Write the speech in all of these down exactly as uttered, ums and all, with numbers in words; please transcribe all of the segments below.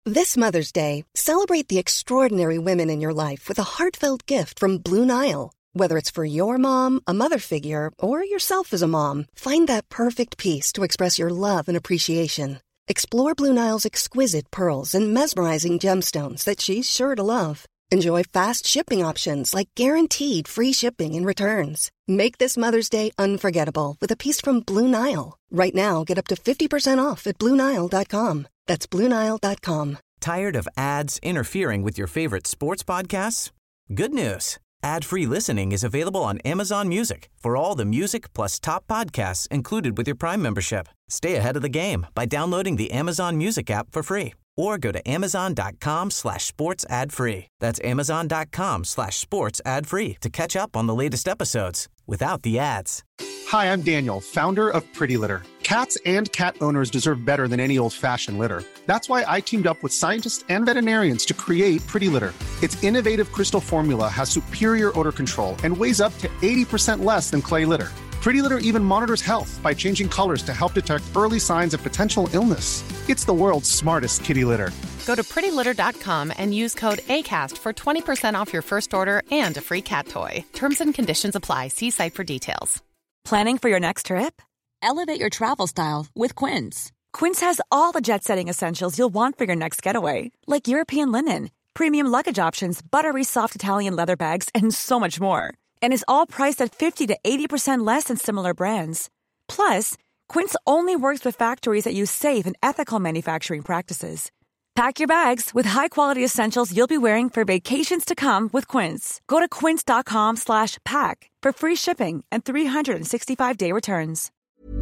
This Mother's Day, celebrate the extraordinary women in your life with a heartfelt gift from Blue Nile. Whether it's for your mom, a mother figure, or yourself as a mom, find that perfect piece to express your love and appreciation. Explore Blue Nile's exquisite pearls and mesmerizing gemstones that she's sure to love. Enjoy fast shipping options like guaranteed free shipping and returns. Make this Mother's Day unforgettable with a piece from Blue Nile. Right now, get up to fifty percent off at Blue Nile dot com. That's Blue Nile dot com. Tired of ads interfering with your favorite sports podcasts? Good news. Ad-free listening is available on Amazon Music for all the music plus top podcasts included with your Prime membership. Stay ahead of the game by downloading the Amazon Music app for free or go to amazon.com slash sports ad free. That's amazon.com slash sports ad free to catch up on the latest episodes without the ads. Hi, I'm Daniel, founder of Pretty Litter. Cats and cat owners deserve better than any old-fashioned litter. That's why I teamed up with scientists and veterinarians to create Pretty Litter. Its innovative crystal formula has superior odor control and weighs up to eighty percent less than clay litter. Pretty Litter even monitors health by changing colors to help detect early signs of potential illness. It's the world's smartest kitty litter. Go to pretty litter dot com and use code ACAST for twenty percent off your first order and a free cat toy. Terms and conditions apply. See site for details. Planning for your next trip? Elevate your travel style with Quince. Quince has all the jet-setting essentials you'll want for your next getaway, like European linen, premium luggage options, buttery soft Italian leather bags, and so much more. And is all priced at fifty to eighty percent less than similar brands. Plus, Quince only works with factories that use safe and ethical manufacturing practices. Pack your bags with high-quality essentials you'll be wearing for vacations to come with Quince. Go to quince.com slash pack for free shipping and three sixty-five day returns.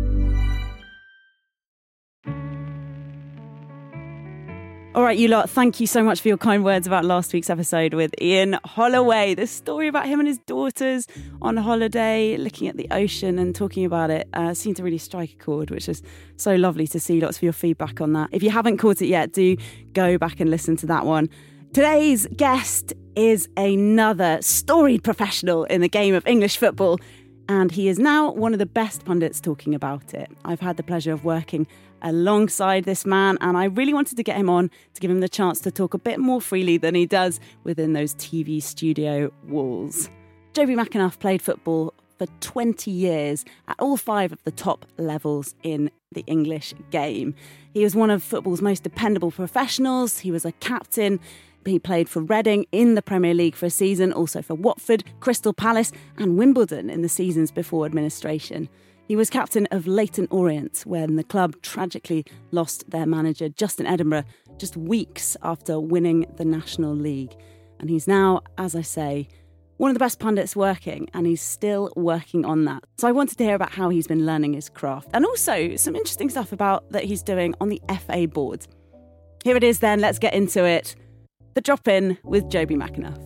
All right, you lot, thank you so much for your kind words about last week's episode with Ian Holloway. The story about him and his daughters on holiday, looking at the ocean and talking about it, uh, seemed to really strike a chord, which is so lovely to see. Lots of your feedback on that. If you haven't caught it yet, do go back and listen to that one. Today's guest is another storied professional in the game of English football, and he is now one of the best pundits talking about it. I've had the pleasure of working alongside this man, and I really wanted to get him on to give him the chance to talk a bit more freely than he does within those T V studio walls. Joby McAnuff played football for twenty years at all five of the top levels in the English game. He was one of football's most dependable professionals. He was a captain. He played for Reading in the Premier League for a season, also for Watford, Crystal Palace and Wimbledon in the seasons before administration. He was captain of Leyton Orient when the club tragically lost their manager, Justin Edinburgh, just weeks after winning the National League. And he's now, as I say, one of the best pundits working, and he's still working on that. So I wanted to hear about how he's been learning his craft, and also some interesting stuff about that he's doing on the F A board. Here it is then, let's get into it. The Drop-In with Joby McAnuff.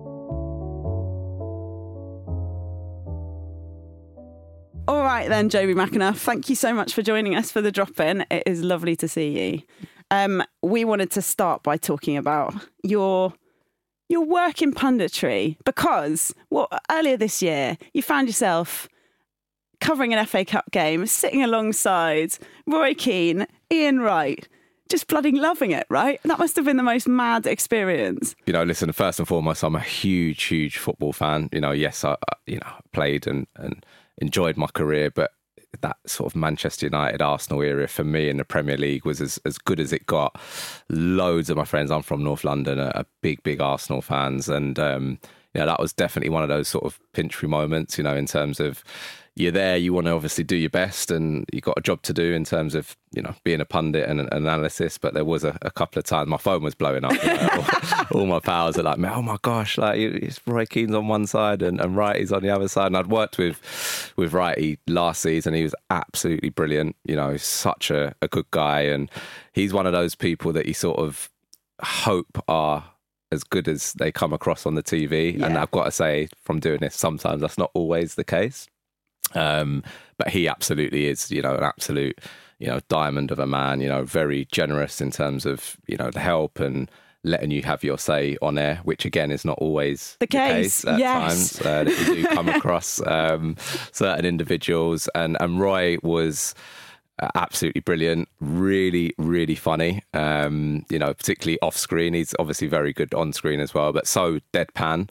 All right then, Joby McAnuff, thank you so much for joining us for The Drop-In. It is lovely to see you. Um, we wanted to start by talking about your your work in punditry, because well, earlier this year you found yourself covering an F A Cup game, sitting alongside Roy Keane, Ian Wright, just bloody loving it, right? That must have been the most mad experience. You know, listen, first and foremost, I'm a huge, huge football fan. You know, yes, I, you know, played and, and enjoyed my career, but that sort of Manchester United, Arsenal era for me in the Premier League was as, as good as it got. Loads of my friends, I'm from North London, are, are big, big Arsenal fans. And, um, you know, that was definitely one of those sort of pinch me moments, you know, in terms of you're there, you want to obviously do your best and you've got a job to do in terms of, you know, being a pundit and an analysis. But there was a, a couple of times my phone was blowing up. You know, all, all my pals are like, oh my gosh, like it's Roy Keane's on one side and, and Wrighty's on the other side. And I'd worked with with Wrighty last season. He was absolutely brilliant. You know, he's such a, a good guy. And he's one of those people that you sort of hope are as good as they come across on the T V. Yeah. And I've got to say, from doing this, sometimes that's not always the case. Um, but he absolutely is, you know, an absolute, you know, diamond of a man, you know, very generous in terms of, you know, the help and letting you have your say on air, which again is not always the case, the case at yes. times, uh, that you do come across um, certain individuals. And, and Roy was Uh, absolutely brilliant, really, really funny. Um, you know, particularly off screen. He's obviously very good on screen as well, but so deadpan.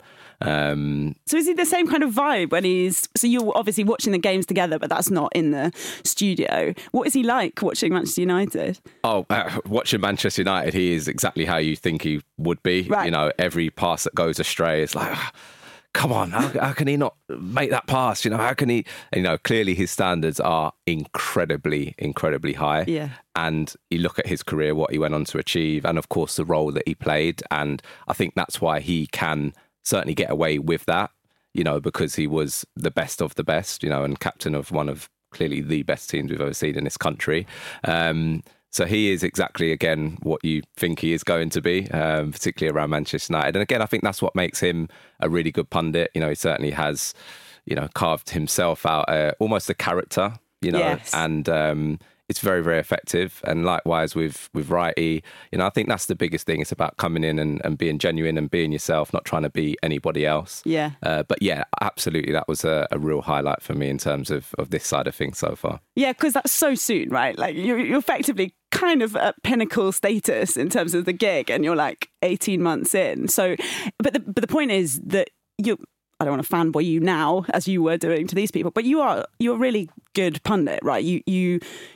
Um, so is he the same kind of vibe when he's... So you're obviously watching the games together, but that's not in the studio. What is he like watching Manchester United? Oh, uh, watching Manchester United, he is exactly how you think he would be. Right. You know, every pass that goes astray is like... Come on, how, how can he not make that pass? You know, how can he? And, you know, clearly his standards are incredibly, incredibly high. Yeah. And you look at his career, what he went on to achieve, and of course the role that he played. And I think that's why he can certainly get away with that, you know, because he was the best of the best, you know, and captain of one of clearly the best teams we've ever seen in this country. Um, So he is exactly, again, what you think he is going to be, um, particularly around Manchester United. And again, I think that's what makes him a really good pundit. You know, he certainly has, you know, carved himself out uh, almost a character, you know, yes. and um, it's very, very effective. And likewise with, with Wrighty, you know, I think that's the biggest thing. It's about coming in and, and being genuine and being yourself, not trying to be anybody else. Yeah. Uh, but yeah, absolutely. That was a, a real highlight for me in terms of, of this side of things so far. Yeah, because that's so soon, right? Like you're, you're effectively kind of at pinnacle status in terms of the gig, and you're like eighteen months in. So, but the, but the point is that you, I don't want to fanboy you now as you were doing to these people, but you are, you're a really good pundit, right? You, you,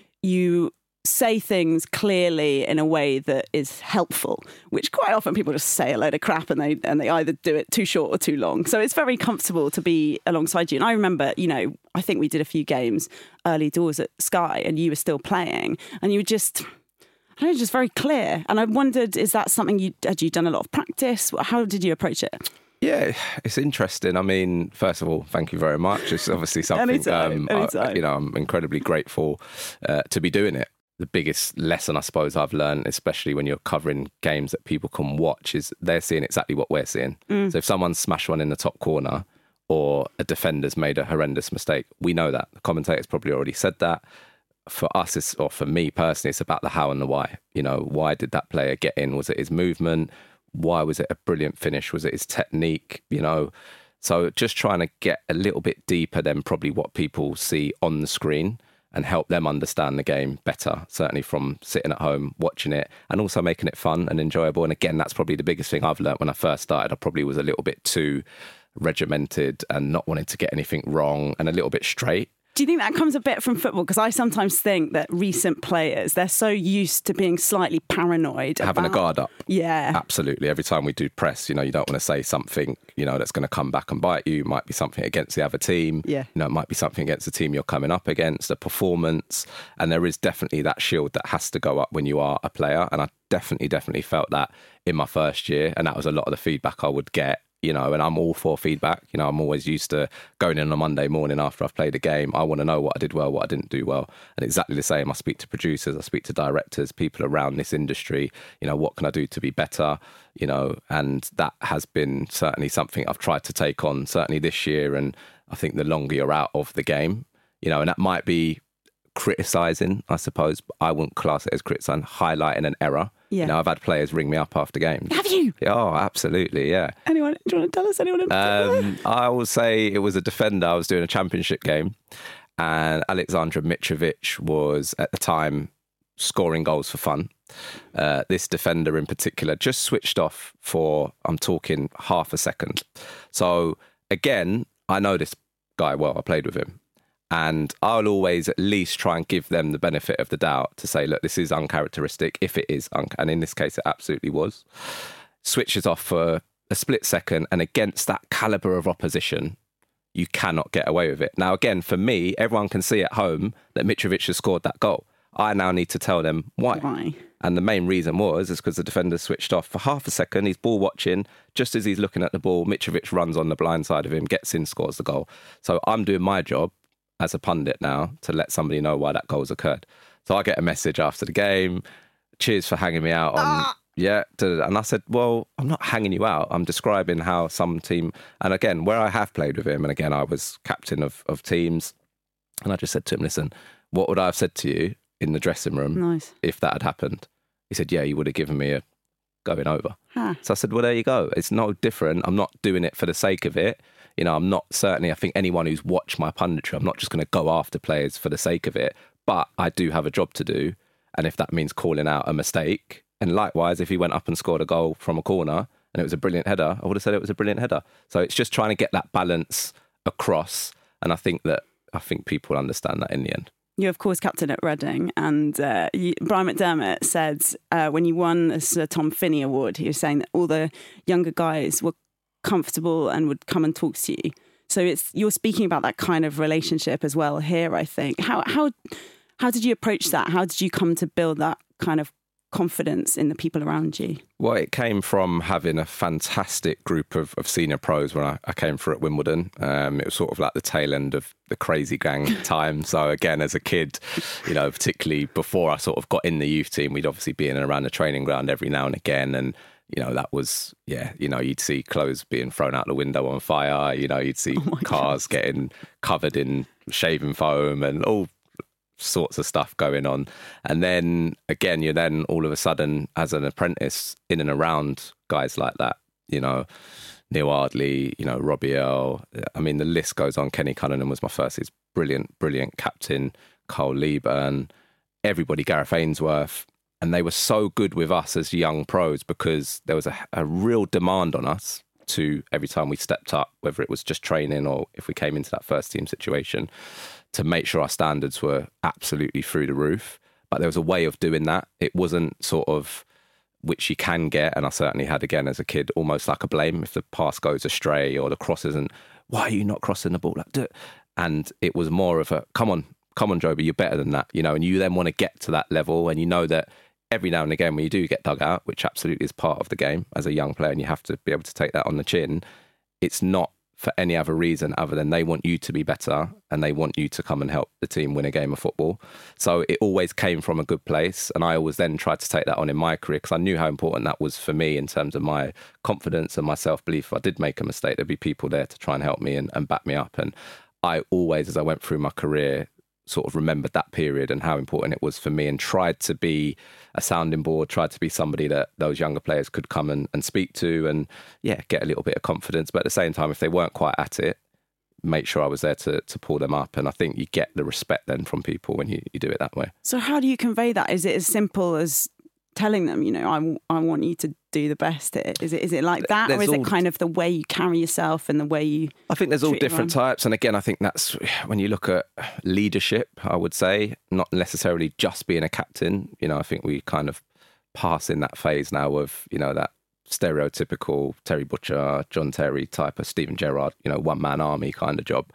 you say things clearly in a way that is helpful, which quite often people just say a load of crap and they and they either do it too short or too long. So it's very comfortable to be alongside you. And I remember, you know, I think we did a few games early doors at Sky and you were still playing and you were just, I don't know, just very clear. And I wondered, is that something you, had you done a lot of practice? How did you approach it? Yeah, it's interesting. I mean, first of all, thank you very much. It's obviously something, anytime, um, anytime. I, you know, I'm incredibly grateful uh, to be doing it. The biggest lesson I suppose I've learned, especially when you're covering games that people can watch, is they're seeing exactly what we're seeing. Mm. So if someone's smashed one in the top corner or a defender's made a horrendous mistake, we know that. The commentator's probably already said that. For us, it's, or for me personally, it's about the how and the why. You know, why did that player get in? Was it his movement? Why was it a brilliant finish? Was it his technique? You know, so just trying to get a little bit deeper than probably what people see on the screen and help them understand the game better, certainly from sitting at home watching it and also making it fun and enjoyable. And again, that's probably the biggest thing I've learned when I first started. I probably was a little bit too regimented and not wanting to get anything wrong and a little bit straight. Do you think that comes a bit from football? Because I sometimes think that recent players, they're so used to being slightly paranoid. Having about... a guard up. Yeah. Absolutely. Every time we do press, you know, you don't want to say something, you know, that's going to come back and bite you. It might be something against the other team. Yeah. You know, it might be something against the team you're coming up against, a performance. And there is definitely that shield that has to go up when you are a player. And I definitely, definitely felt that in my first year. And that was a lot of the feedback I would get. You know, and I'm all for feedback. You know, I'm always used to going in on a Monday morning after I've played a game. I want to know what I did well, what I didn't do well. And exactly the same, I speak to producers, I speak to directors, people around this industry. You know, what can I do to be better? You know, and that has been certainly something I've tried to take on, certainly this year. And I think the longer you're out of the game, you know, and that might be criticising, I suppose, but I wouldn't class it as criticising, highlighting an error. Yeah. You know, I've had players ring me up after games. Have you? Oh, absolutely, yeah. Anyone? Do you want to tell us anyone in particular? Um, I will say it was a defender. I was doing a championship game and Alexander Mitrovic was at the time scoring goals for fun. Uh, this defender in particular just switched off for, I'm talking half a second. So again, I know this guy well. I played with him. And I'll always at least try and give them the benefit of the doubt to say, look, this is uncharacteristic, if it is. Un- and in this case, it absolutely was. Switches off for a split second. And against that calibre of opposition, you cannot get away with it. Now, again, for me, everyone can see at home that Mitrovic has scored that goal. I now need to tell them why. Why? And the main reason was is because the defender switched off for half a second. He's ball watching. Just as he's looking at the ball, Mitrovic runs on the blind side of him, gets in, scores the goal. So I'm doing my job as a pundit now to let somebody know why that goal's occurred. So I get a message after the game, cheers for hanging me out on, ah. yeah. And I said, well, I'm not hanging you out. I'm describing how some team, and again, where I have played with him, and again, I was captain of, of teams, and I just said to him, listen, what would I have said to you in the dressing room nice. if that had happened? He said, yeah, you would have given me a going over. Huh. So I said, well, there you go. It's no different. I'm not doing it for the sake of it. You know, I'm not certainly, I think anyone who's watched my punditry, I'm not just going to go after players for the sake of it. but I do have a job to do. And if that means calling out a mistake, and likewise, if he went up and scored a goal from a corner and it was a brilliant header, I would have said it was a brilliant header. So it's just trying to get that balance across. And I think that I think people understand that in the end. You're, of course, captain at Reading. And uh, you, Brian McDermott said uh, when you won the Sir Tom Finney Award, he was saying that all the younger guys were comfortable and would come and talk to you. So it's you're speaking about that kind of relationship as well here, I think. How how how did you approach that? How did you come to build that kind of confidence in the people around you? Well, it came from having a fantastic group of, of senior pros when I, I came through at Wimbledon. Um, it was sort of like the tail end of the crazy gang time. So again, as a kid, you know, particularly before I sort of got in the youth team, we'd obviously be in and around the training ground every now and again. And, you know, that was, yeah, you know, you'd see clothes being thrown out the window on fire. You know, you'd see oh cars God. getting covered in shaving foam and all sorts of stuff going on. And then again, you're then all of a sudden as an apprentice in and around guys like that, you know, Neil Ardley, you know, Robbie Earle. I mean, the list goes on. Kenny Cunningham was my first. He's brilliant, brilliant captain. Cole Leaburn, everybody, Gareth Ainsworth. And they were so good with us as young pros because there was a, a real demand on us to every time we stepped up, whether it was just training or if we came into that first team situation, to make sure our standards were absolutely through the roof. But there was a way of doing that. It wasn't sort of, which you can get, and I certainly had again as a kid, almost like a blame if the pass goes astray or the cross isn't, why are you not crossing the ball? Like, do it. And it was more of a, come on, come on, Joby, you're better than that. You know, and you then want to get to that level, and you know that every now and again when you do get dug out, which absolutely is part of the game as a young player, and you have to be able to take that on the chin, it's not for any other reason other than they want you to be better and they want you to come and help the team win a game of football. So it always came from a good place. And I always then tried to take that on in my career because I knew how important that was for me in terms of my confidence and my self-belief. If I did make a mistake, there'd be people there to try and help me and, and back me up. And I always, as I went through my career, sort of remembered that period and how important it was for me and tried to be a sounding board, tried to be somebody that those younger players could come and, and speak to and, yeah, get a little bit of confidence. But at the same time, if they weren't quite at it, make sure I was there to to pull them up. And I think you get the respect then from people when you, you do it that way. So how do you convey that? Is it as simple as telling them, you know, I, I want you to do the best here? Is it is it like that? There's or is all, it kind of the way you carry yourself and the way you I think there's all different everyone? types. And again, I think that's when you look at leadership, I would say, not necessarily just being a captain. You know, I think we kind of pass in that phase now of, you know, that stereotypical Terry Butcher, John Terry type of Steven Gerrard, you know, one-man army kind of job.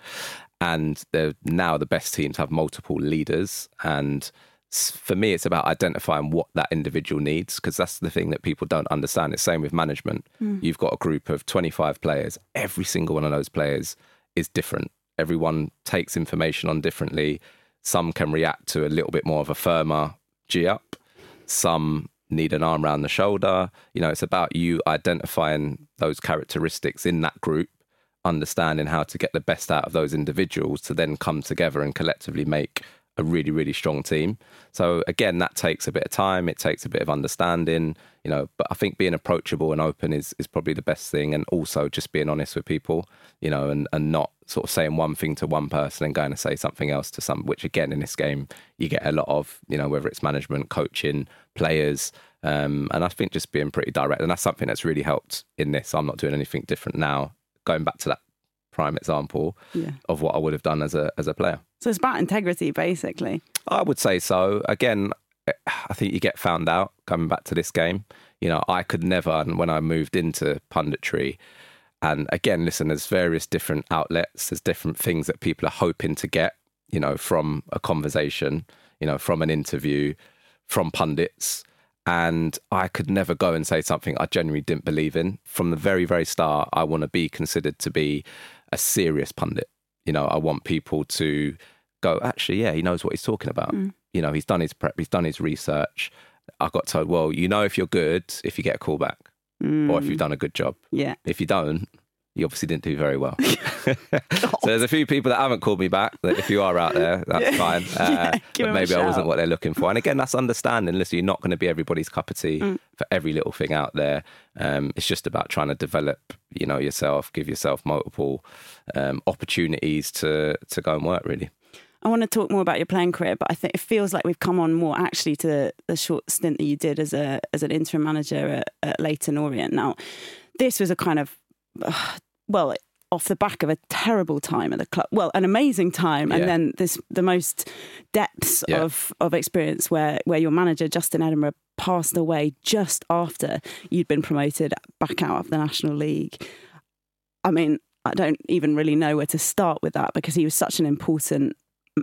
And now the best teams have multiple leaders, and for me, it's about identifying what that individual needs, because that's the thing that people don't understand. It's the same with management. Mm. You've got a group of twenty-five players. Every single one of those players is different. Everyone takes information on differently. Some can react to a little bit more of a firmer G-up. Some need an arm around the shoulder. You know, it's about you identifying those characteristics in that group, understanding how to get the best out of those individuals to then come together and collectively make a really, really strong team. So again, that takes a bit of time. It takes a bit of understanding, you know, but I think being approachable and open is, is probably the best thing. And also just being honest with people, you know, and, and not sort of saying one thing to one person and going to say something else to some, which again, in this game, you get a lot of, you know, whether it's management, coaching, players. Um, and I think just being pretty direct. And that's something that's really helped in this. I'm not doing anything different now. Going back to that prime example yeah. of what I would have done as a as a player. So it's about integrity, basically. I would say so. Again, I think you get found out coming back to this game. You know, I could never, and when I moved into punditry, and again, listen, there's various different outlets, there's different things that people are hoping to get, you know, from a conversation, you know, from an interview, from pundits. And I could never go and say something I genuinely didn't believe in. From the very, very start, I want to be considered to be a serious pundit. You know, I want people to go, actually, yeah, he knows what he's talking about. Mm. You know, he's done his prep, he's done his research. I got told, well, you know if you're good if you get a call back mm. or if you've done a good job. Yeah. If you don't, you obviously didn't do very well. So there's a few people that haven't called me back. That if you are out there, that's yeah. fine. Uh, yeah, but maybe I wasn't what they're looking for. And again, that's understanding. Listen, you're not going to be everybody's cup of tea mm. for every little thing out there. Um, it's just about trying to develop, you know, yourself, give yourself multiple um, opportunities to to go and work, really. I want to talk more about your playing career, but I think it feels like we've come on more actually to the short stint that you did as a as an interim manager at, at Leyton Orient. Now, this was a kind of, uh, well, off the back of a terrible time at the club, well, an amazing time, yeah. and then this the most depths yeah. of of experience where where your manager Justin Edinburgh passed away just after you'd been promoted back out of the National League. I mean, I don't even really know where to start with that, because he was such an important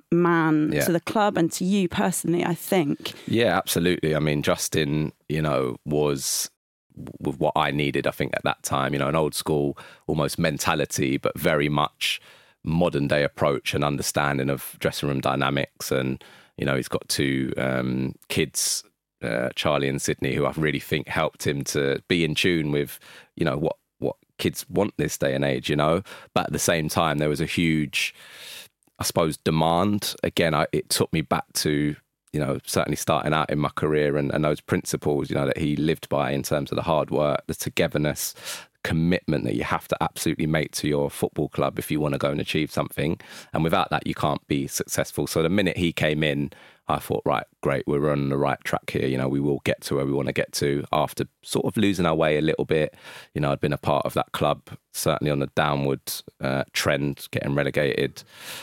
man yeah. to the club and to you personally, I think. Yeah, absolutely. I mean, Justin, you know, was with what I needed, I think, at that time, you know, an old school almost mentality, but very much modern day approach and understanding of dressing room dynamics. And, you know, he's got two um, kids, uh, Charlie and Sydney, who I really think helped him to be in tune with, you know, what, what kids want this day and age, you know. But at the same time, there was a huge, I suppose, demand. Again, I, it took me back to, you know, certainly starting out in my career and, and those principles, you know, that he lived by in terms of the hard work, the togetherness, commitment that you have to absolutely make to your football club if you want to go and achieve something. And without that, you can't be successful. So the minute he came in, I thought, right, great, we're on the right track here. You know, we will get to where we want to get to after sort of losing our way a little bit. You know, I'd been a part of that club, certainly on the downward uh, trend, getting relegated.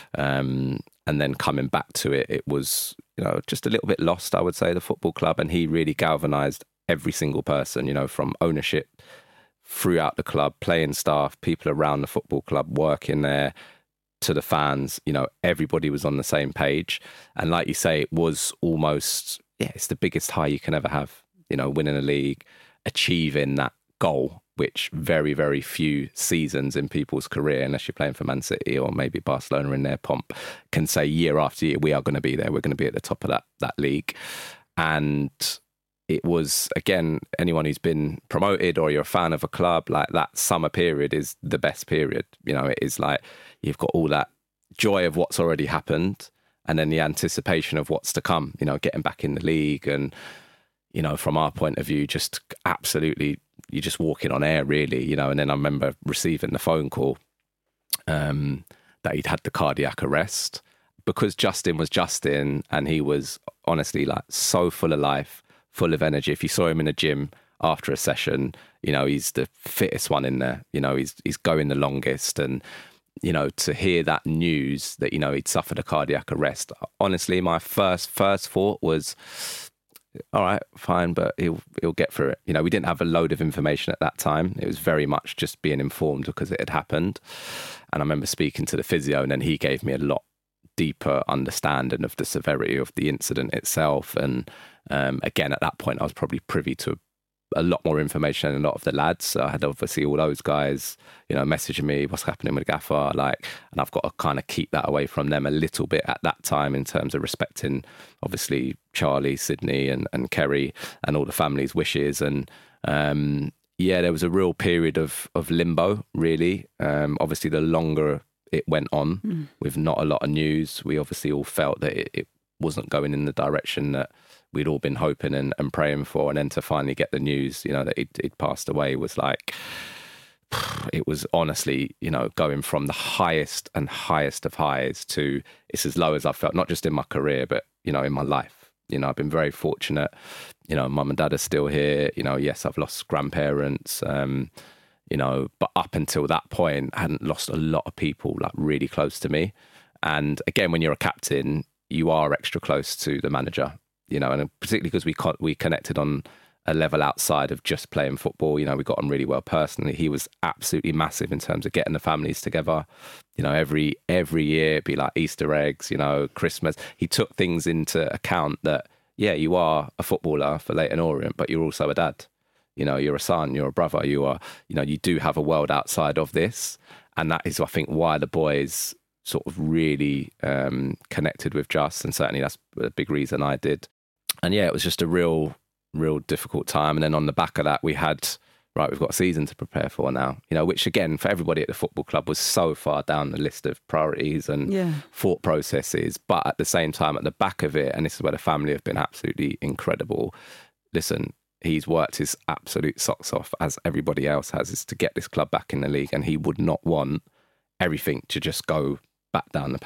Um, and then coming back to it, it was, you know, just a little bit lost, I would say, the football club. And he really galvanised every single person, you know, from ownership throughout the club, playing staff, people around the football club working there, to the fans. You know, everybody was on the same page. And like you say, it was almost, yeah, it's the biggest high you can ever have, you know, winning a league, achieving that goal, which very, very few seasons in people's career, unless you're playing for Man City or maybe Barcelona in their pomp, can say year after year, we are going to be there. We're going to be at the top of that that league. And it was, again, anyone who's been promoted or you're a fan of a club, like that summer period is the best period. You know, it is like you've got all that joy of what's already happened and then the anticipation of what's to come, you know, getting back in the league. And, you know, from our point of view, just absolutely, you're just walking on air, really, you know. And then I remember receiving the phone call um, that he'd had the cardiac arrest, because Justin was Justin and he was honestly like so full of life, full of energy. If you saw him in a gym after a session, you know, he's the fittest one in there. You know, he's he's going the longest. And, you know, to hear that news that, you know, he'd suffered a cardiac arrest, honestly, my first first thought was, all right, fine, but he'll he'll get through it. You know, we didn't have a load of information at that time. It was very much just being informed because it had happened. And I remember speaking to the physio, and then he gave me a lot deeper understanding of the severity of the incident itself. And um, again, at that point, I was probably privy to a lot more information than a lot of the lads. So I had obviously all those guys, you know, messaging me, what's happening with Gaffer, like, and I've got to kind of keep that away from them a little bit at that time in terms of respecting, obviously, Charlie, Sydney and, and Kerry and all the family's wishes. And um, yeah, there was a real period of, of limbo, really. Um, obviously, the longer it went on mm. with not a lot of news, we obviously all felt that it, it wasn't going in the direction that we'd all been hoping and, and praying for. And then to finally get the news, you know, that he'd, he'd passed away was like, it was honestly, you know, going from the highest and highest of highs to it's as low as I've felt, not just in my career, but, you know, in my life. You know, I've been very fortunate. You know, mum and dad are still here. You know, yes, I've lost grandparents, um, you know, but up until that point, I hadn't lost a lot of people like really close to me. And again, when you're a captain, you are extra close to the manager, you know, and particularly because we co- we connected on a level outside of just playing football. You know, we got on really well personally. He was absolutely massive in terms of getting the families together. You know, every every year it'd be like Easter eggs, you know, Christmas. He took things into account that, yeah, you are a footballer for Leyton Orient, but you're also a dad. You know, you're a son, you're a brother, you are, you know, you do have a world outside of this. And that is, I think, why the boys sort of really um, connected with Just. And certainly that's a big reason I did. And yeah, it was just a real, real difficult time. And then on the back of that, we had, right, we've got a season to prepare for now, you know, which again, for everybody at the football club was so far down the list of priorities and yeah. thought processes. But at the same time, at the back of it, and this is where the family have been absolutely incredible. Listen, he's worked his absolute socks off, as everybody else has, is to get this club back in the league. And he would not want everything to just go back down the pan.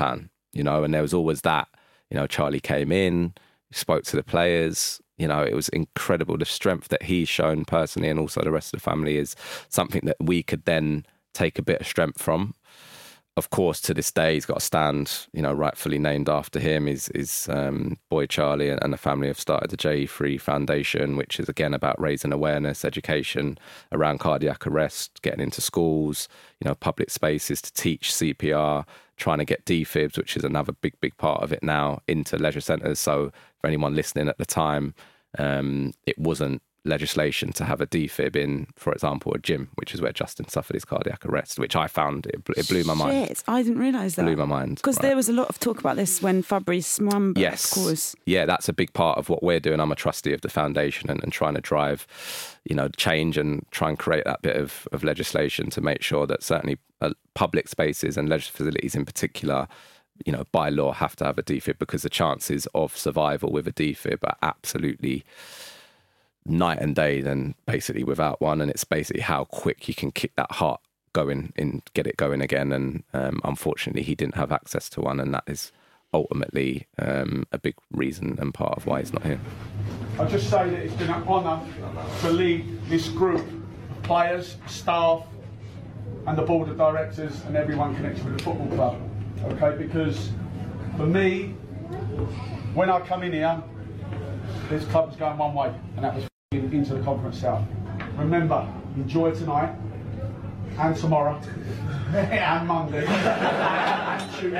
you know, and there was always that, you know, Charlie came in, spoke to the players, you know, it was incredible. The strength that he's shown personally and also the rest of the family is something that we could then take a bit of strength from. Of course, to this day, he's got a stand, you know, rightfully named after him. His, his um, boy Charlie and the family have started the J E three Foundation, which is again about raising awareness, education around cardiac arrest, getting into schools, you know, public spaces to teach C P R, trying to get D Fibs, which is another big, big part of it now, into leisure centres. So for anyone listening at the time, um, it wasn't legislation to have a D Fib in, for example, a gym, which is where Justin suffered his cardiac arrest, which I found, it, it blew my mind. Shit, I didn't realise that. Blew my mind. Because right. there was a lot of talk about this when Fabrice Mwamba, yes. of course. Yeah, that's a big part of what we're doing. I'm a trustee of the foundation and, and trying to drive, you know, change and try and create that bit of, of legislation to make sure that certainly uh, public spaces and leisure facilities in particular, you know, by law have to have a D Fib, because the chances of survival with a D Fib are absolutely night and day than basically without one. And it's basically how quick you can kick that heart going and get it going again. And um, unfortunately, he didn't have access to one, and that is ultimately um, a big reason and part of why he's not here. I'll just say that it's been an honour to lead this group of players, staff, and the board of directors and everyone connected with the football club. Okay, because for me, when I come in here, this club was going one way, and that was into the Conference South. Remember, enjoy tonight, and tomorrow, and Monday, and Tuesday.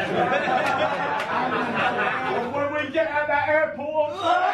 And when we get at that airport...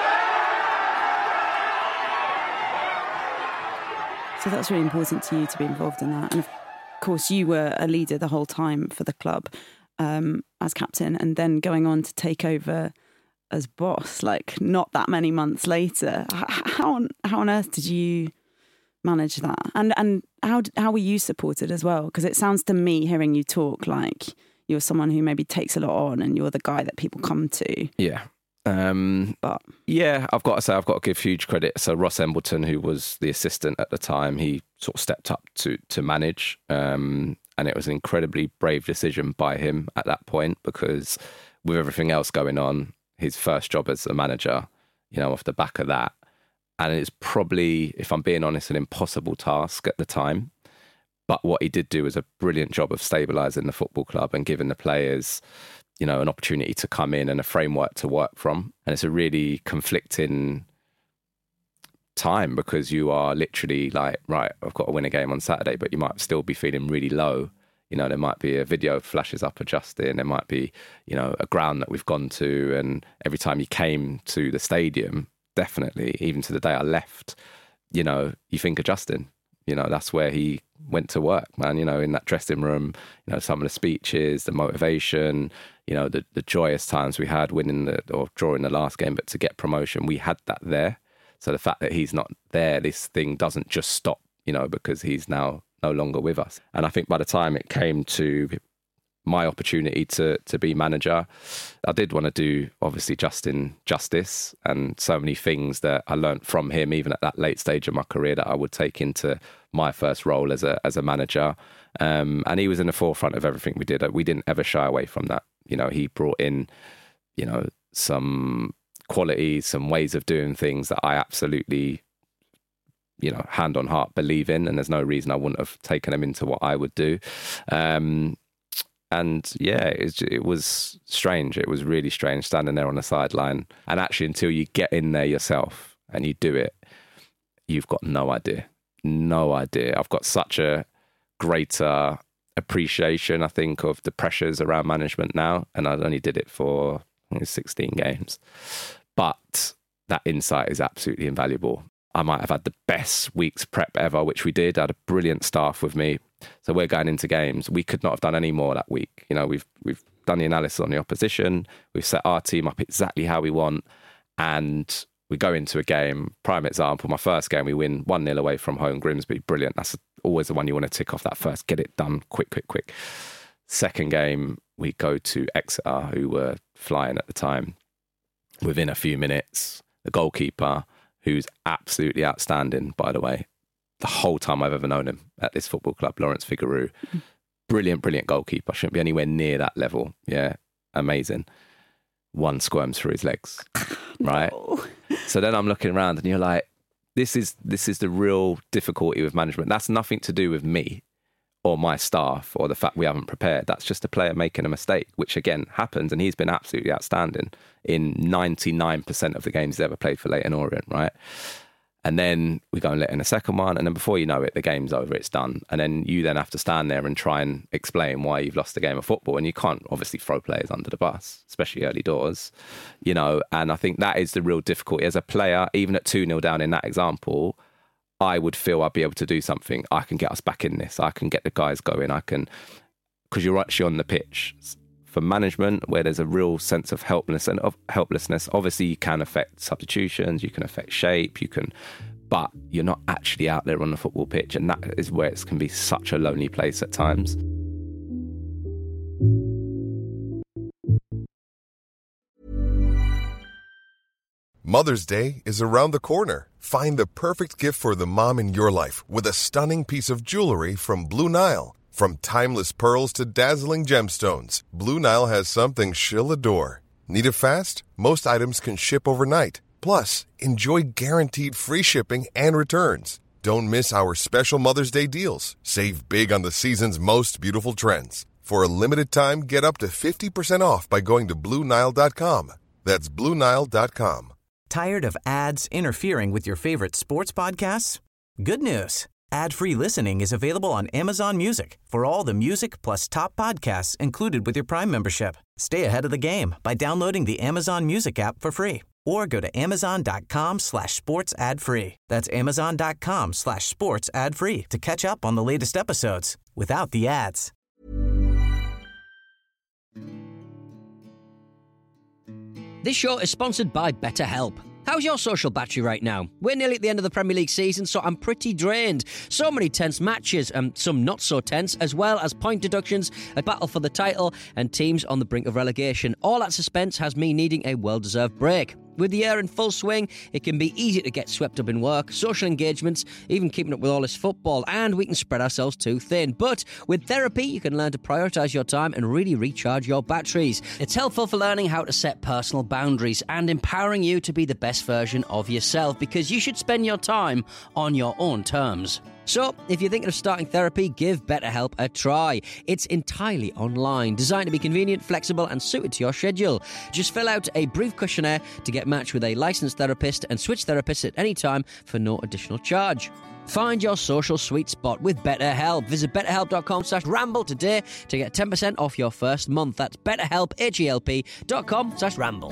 So that's really important to you to be involved in that. And of course, you were a leader the whole time for the club um, as captain, and then going on to take over as boss, like not that many months later. How on, how on earth did you manage that? And and how how were you supported as well? Because it sounds to me, hearing you talk, like you're someone who maybe takes a lot on and you're the guy that people come to. Yeah. Um, but yeah, I've got to say, I've got to give huge credit. So Ross Embleton, who was the assistant at the time, he sort of stepped up to, to manage. Um, and it was an incredibly brave decision by him at that point, because with everything else going on, his first job as a manager, you know, off the back of that. And it's probably, if I'm being honest, an impossible task at the time. But what he did do was a brilliant job of stabilising the football club and giving the players, you know, an opportunity to come in and a framework to work from. And it's a really conflicting time, because you are literally like, right, I've got to win a game on Saturday, but you might still be feeling really low. You know, there might be a video flashes up of Justin. There might be, you know, a ground that we've gone to. And every time you came to the stadium, definitely, even to the day I left, you know, you think of Justin. You know, that's where he went to work, man. You know, in that dressing room, you know, some of the speeches, the motivation, you know, the, the joyous times we had winning the, or drawing the last game, but to get promotion, we had that there. So the fact that he's not there, this thing doesn't just stop, you know, because he's now no longer with us. And I think by the time it came to my opportunity to to be manager, I did want to do, obviously, Justin justice, and so many things that I learned from him, even at that late stage of my career, that I would take into my first role as a as a manager. Um, and he was in the forefront of everything we did. We didn't ever shy away from that. You know, he brought in, you know, some qualities, some ways of doing things that I absolutely, you know, hand on heart believe in, and there's no reason I wouldn't have taken them into what I would do. Um, and yeah, it, it was strange. It was really strange standing there on the sideline. And actually, until you get in there yourself and you do it, you've got no idea. No idea. I've got such a greater appreciation, I think, of the pressures around management now. And I only did it for I think, sixteen games. But that insight is absolutely invaluable. I might have had the best week's prep ever, which we did. I had a brilliant staff with me. So we're going into games. We could not have done any more that week. You know, we've we've done the analysis on the opposition. We've set our team up exactly how we want. And we go into a game. Prime example, my first game, we win one nil away from home, Grimsby. Brilliant. That's always the one you want to tick off, that first. Get it done quick, quick, quick. Second game, we go to Exeter, who were flying at the time. Within a few minutes, the goalkeeper, who's absolutely outstanding, by the way, the whole time I've ever known him at this football club, Lawrence Figueroa. Brilliant, brilliant goalkeeper. Shouldn't be anywhere near that level. Yeah. amazing. One squirms through his legs, right? No. So then I'm looking around and you're like, this is this is the real difficulty with management. That's nothing to do with me or my staff or the fact we haven't prepared. That's just a player making a mistake, which again happens. And he's been absolutely outstanding in ninety-nine percent of the games he's ever played for Leyton Orient, right? And then we go and let in a second one. And then before you know it, the game's over, it's done. And then you then have to stand there and try and explain why you've lost the game of football. And you can't obviously throw players under the bus, especially early doors, you know. And I think that is the real difficulty. As a player, even at two nil down in that example, I would feel I'd be able to do something. I can get us back in this. I can get the guys going. I can, because you're actually on the pitch. For management, where there's a real sense of helplessness and of helplessness, obviously you can affect substitutions, you can affect shape, you can, but you're not actually out there on the football pitch, and that is where it can be such a lonely place at times. Mother's Day is around the corner. Find the perfect gift for the mom in your life with a stunning piece of jewelry from Blue Nile. From timeless pearls to dazzling gemstones, Blue Nile has something she'll adore. Need it fast? Most items can ship overnight. Plus, enjoy guaranteed free shipping and returns. Don't miss our special Mother's Day deals. Save big on the season's most beautiful trends. For a limited time, get up to fifty percent off by going to Blue Nile dot com. That's Blue Nile dot com. Tired of ads interfering with your favorite sports podcasts? Good news. Ad-free listening is available on Amazon Music for all the music plus top podcasts included with your Prime membership. Stay ahead of the game by downloading the Amazon Music app for free or go to amazon.com slash sports ad free. That's amazon.com slash sports ad free to catch up on the latest episodes without the ads. This show is sponsored by BetterHelp. How's your social battery right now? We're nearly at the end of the Premier League season, so I'm pretty drained. So many tense matches, and some not so tense, as well as point deductions, a battle for the title, and teams on the brink of relegation. All that suspense has me needing a well-deserved break. With the year in full swing, it can be easy to get swept up in work, social engagements, even keeping up with all this football, and we can spread ourselves too thin. But with therapy, you can learn to prioritise your time and really recharge your batteries. It's helpful for learning how to set personal boundaries and empowering you to be the best version of yourself, because you should spend your time on your own terms. So, if you're thinking of starting therapy, give BetterHelp a try. It's entirely online, designed to be convenient, flexible, and suited to your schedule. Just fill out a brief questionnaire to get matched with a licensed therapist and switch therapists at any time for no additional charge. Find your social sweet spot with BetterHelp. Visit betterhelp.com slash ramble today to get ten percent off your first month. That's betterhelp, H-E-L-P dot com slash ramble.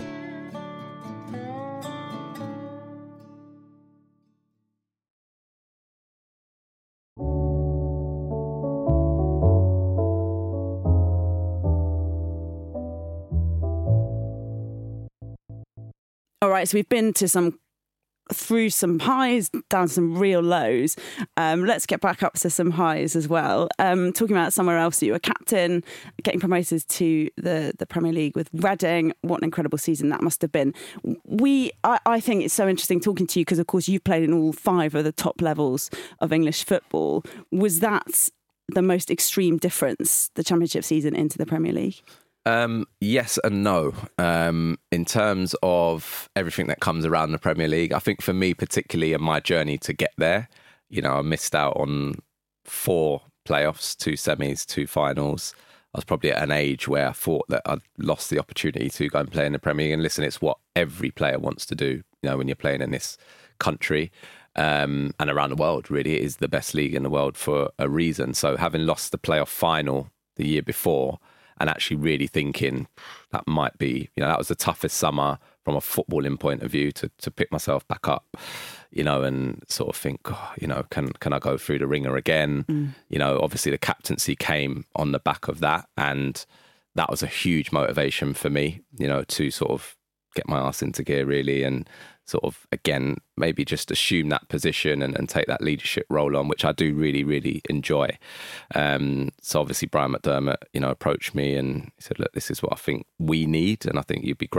All right, so we've been to some through some highs, down some real lows. Um, let's get back up to some highs as well. Um, talking about somewhere else, you were captain, getting promoted to the, the Premier League with Reading. What an incredible season that must have been. We, I, I think it's so interesting talking to you because, of course, you've played in all five of the top levels of English football. Was that the most extreme difference, the Championship season into the Premier League? Um, yes and no. Um, in terms of everything that comes around the Premier League, I think for me particularly in my journey to get there, you know, I missed out on four playoffs, two semis, two finals. I was probably at an age where I thought that I'd lost the opportunity to go and play in the Premier League. And listen, it's what every player wants to do, you know, when you're playing in this country um, and around the world, really. It is the best league in the world for a reason. So having lost the playoff final the year before, and actually really thinking that might be, you know, that was the toughest summer from a footballing point of view to to pick myself back up, you know, and sort of think, oh, you know, can can I go through the ringer again? Mm. You know, obviously the captaincy came on the back of that, and that was a huge motivation for me, you know, to sort of get my arse into gear really and sort of, again, maybe just assume that position and, and take that leadership role on, which I do really, really enjoy. Um, so obviously Brian McDermott, you know, approached me and he said, look, this is what I think we need and I think you'd be great.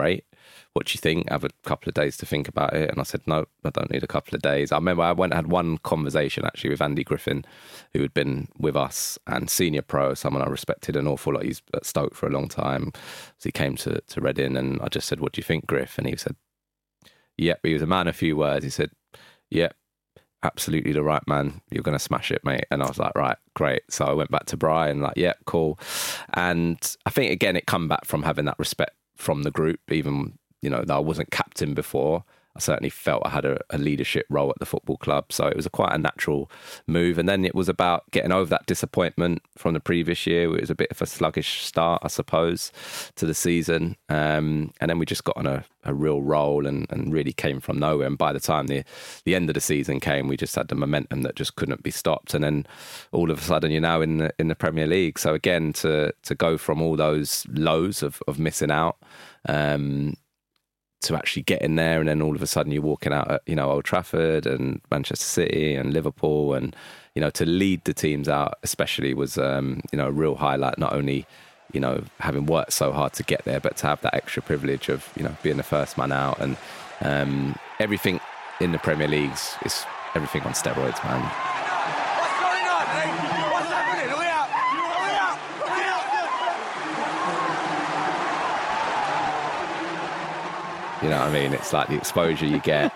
what do you think? Have a couple of days to think about it. And I said, no, I don't need a couple of days. I remember I went and had one conversation actually with Andy Griffin, who had been with us and senior pro, someone I respected an awful lot. He's at Stoke for a long time. So he came to, to Reading and I just said, what do you think, Griff? And he said, yep, he was a man of few words. He said, yep, absolutely the right man. You're going to smash it, mate. And I was like, right, great. So I went back to Brian, like, yep, cool. And I think, again, it come back from having that respect from the group, even, you know, though I wasn't captain before. I certainly felt I had a, a leadership role at the football club. So it was a quite a natural move. And then it was about getting over that disappointment from the previous year. It was a bit of a sluggish start, I suppose, to the season. Um, and then we just got on a, a real roll and, and really came from nowhere. And by the time the, the end of the season came, we just had the momentum that just couldn't be stopped. And then all of a sudden you're now in the, in the Premier League. So again, to to go from all those lows of, of missing out, um, to actually get in there, and then all of a sudden you're walking out at, you know, Old Trafford and Manchester City and Liverpool, and, you know, to lead the teams out especially was, um, you know, a real highlight, not only, you know, having worked so hard to get there, but to have that extra privilege of, you know, being the first man out. And um, everything in the Premier Leagues is everything on steroids, man. What's going on, mate? What's happening? Are we out? Are we out? Are we out? You know what I mean? It's like the exposure you get,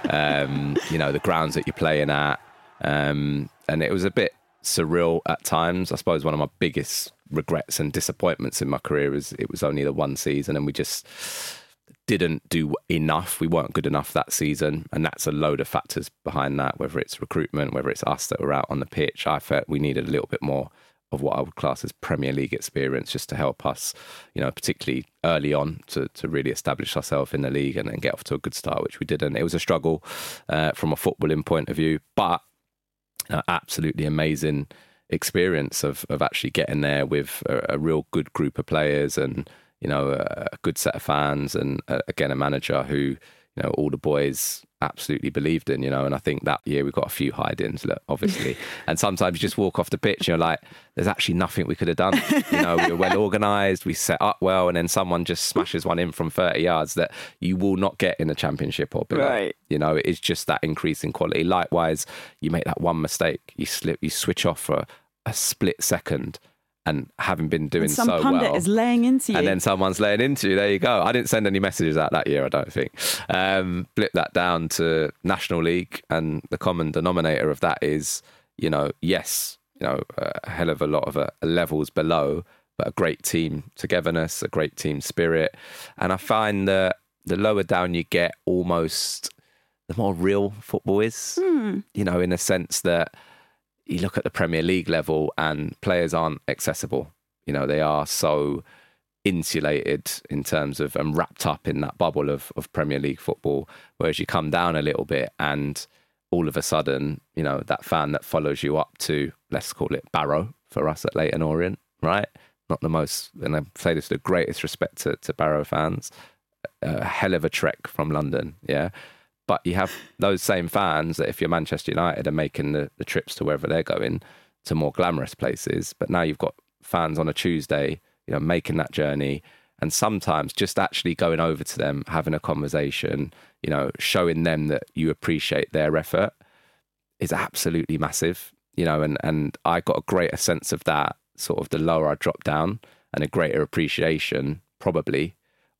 um, you know, the grounds that you're playing at. Um, and it was a bit surreal at times. I suppose one of my biggest regrets and disappointments in my career is it was only the one season and we just didn't do enough. We weren't good enough that season. And that's a load of factors behind that, whether it's recruitment, whether it's us that were out on the pitch. I felt we needed a little bit more of what I would class as Premier League experience just to help us, you know, particularly early on to, to really establish ourselves in the league and, and get off to a good start, which we didn't. It was a struggle uh, from a footballing point of view, but an absolutely amazing experience of, of actually getting there with a, a real good group of players and, you know, a, a good set of fans and, uh, again, a manager who, you know, all the boys absolutely believed in, you know, and I think that year we got a few hide-ins, look, obviously. And sometimes you just walk off the pitch and you're like, there's actually nothing we could have done. You know, we were well organised, we set up well, and then someone just smashes one in from thirty yards that you will not get in the Championship or below. Right. You know, it's just that increase in quality. Likewise, you make that one mistake, you slip, you switch off for a split second, and having been doing and some so pundit well, is laying into you, and then someone's laying into you. There you go. I didn't send any messages out that year, I don't think. Um, flip that down to National League, and the common denominator of that is, you know, yes, you know, a hell of a lot of uh, levels below, but a great team togetherness, a great team spirit, and I find that the lower down you get, almost the more real football is. Hmm. You know, in a sense that you look at the Premier League level and players aren't accessible. You know, they are so insulated in terms of and wrapped up in that bubble of, of Premier League football. Whereas you come down a little bit and all of a sudden, you know, that fan that follows you up to, let's call it Barrow for us at Leyton Orient, right? Not the most, and I say this with the greatest respect to, to Barrow fans, a hell of a trek from London, yeah? But you have those same fans that if you're Manchester United are making the, the trips to wherever they're going to more glamorous places. But now you've got fans on a Tuesday, you know, making that journey, and sometimes just actually going over to them, having a conversation, you know, showing them that you appreciate their effort is absolutely massive, you know, and, and I got a greater sense of that sort of the lower I dropped down, and a greater appreciation probably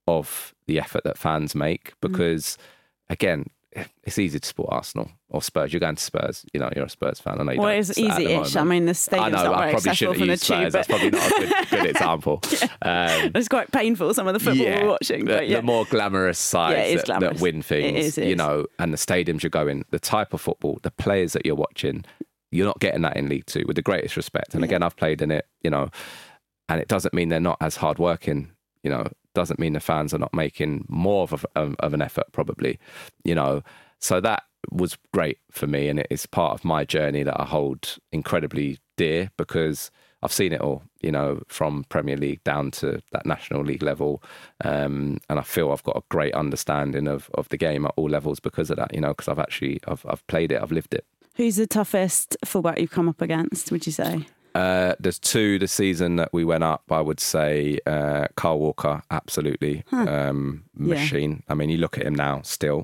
of the effort that fans make because, mm. again, it's easy to support Arsenal or Spurs. You're going to Spurs, you know, you're a Spurs fan. I know you well, don't it's easy-ish. I mean, the stadium's I know, not very I probably accessible shouldn't from the use tube. Spurs. But... That's probably not a good, good example. yeah. um, it's quite painful, some of the football yeah, we're watching. The, but yeah. the more glamorous sides yeah, that, glamorous. that win things, it is, it you is. know, and the stadiums you're going, the type of football, the players that you're watching, you're not getting that in League Two, with the greatest respect. And yeah. again, I've played in it, you know, and it doesn't mean they're not as hardworking, you know, doesn't mean the fans are not making more of, a, of an effort, probably, you know. So that was great for me, and it is part of my journey that I hold incredibly dear because I've seen it all, you know, from Premier League down to that National League level, um, and I feel I've got a great understanding of, of the game at all levels because of that, you know, because I've actually I've I've played it, I've lived it. Who's the toughest fullback you've come up against, would you say? Uh, there's two the season that we went up. I would say uh, Carl Walker, absolutely Huh. um, Yeah. machine. I mean, you look at him now, still.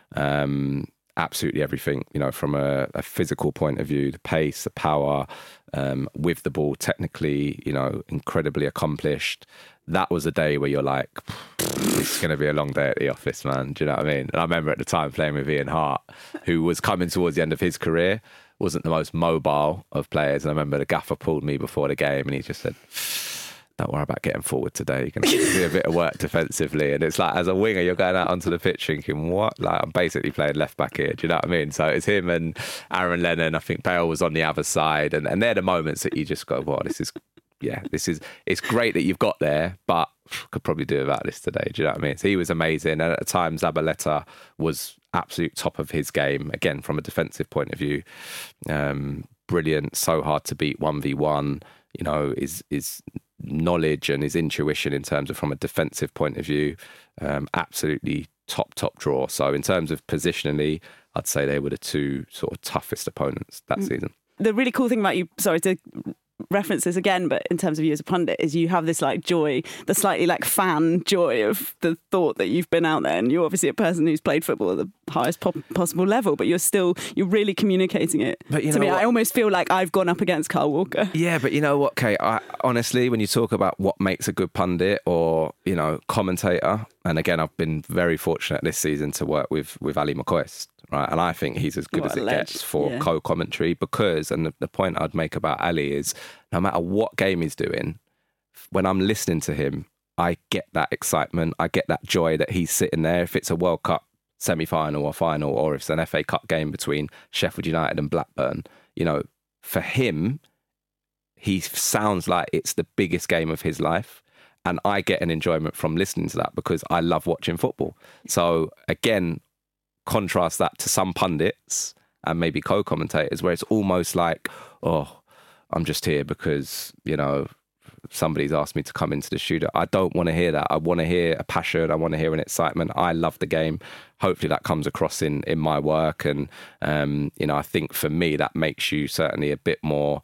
Um, absolutely everything, you know, from a, a physical point of view, the pace, the power, um, with the ball, technically, you know, incredibly accomplished. That was a day where you're like, it's going to be a long day at the office, man. Do you know what I mean? And I remember at the time playing with Ian Hart, who was coming towards the end of his career, wasn't the most mobile of players. And I remember the gaffer pulled me before the game and he just said, don't worry about getting forward today. You're going to do a bit of work defensively. And it's like, as a winger, you're going out onto the pitch thinking, what? Like, I'm basically playing left back here. Do you know what I mean? So it's him and Aaron Lennon. I think Bale was on the other side. And, and they're the moments that you just go, wow, this is, yeah, this is, it's great that you've got there, but could probably do without this today. Do you know what I mean? So he was amazing. And at the time, Zabaleta was absolute top of his game. Again, from a defensive point of view, um, brilliant, so hard to beat one v one. You know, is is knowledge and his intuition in terms of from a defensive point of view, um, absolutely top, top draw. So in terms of positionally, I'd say they were the two sort of toughest opponents that mm. season. The really cool thing about you, sorry to reference this again, but in terms of you as a pundit, is you have this like joy, the slightly like fan joy of the thought that you've been out there, and you're obviously a person who's played football at the highest po- possible level, but you're still, you're really communicating it. But you to know me, what? I almost feel like I've gone up against Carl Walker. Yeah, but you know what, Kate, I, honestly, when you talk about what makes a good pundit or, you know, commentator, and again, I've been very fortunate this season to work with, with Ali McCoist, right? And I think he's as good What as a it ledge. gets for Yeah. co-commentary because, and the, the point I'd make about Ali is, no matter what game he's doing, when I'm listening to him, I get that excitement, I get that joy that he's sitting there. If it's a World Cup semi-final or final, or if it's an F A Cup game between Sheffield United and Blackburn, you know, for him, he sounds like it's the biggest game of his life. And I get an enjoyment from listening to that because I love watching football. So again, contrast that to some pundits and maybe co-commentators where it's almost like, oh, I'm just here because, you know, somebody's asked me to come into the studio. I don't want to hear that. I want to hear a passion. I want to hear an excitement. I love the game. Hopefully that comes across in, in my work. And, um, you know, I think for me, that makes you certainly a bit more,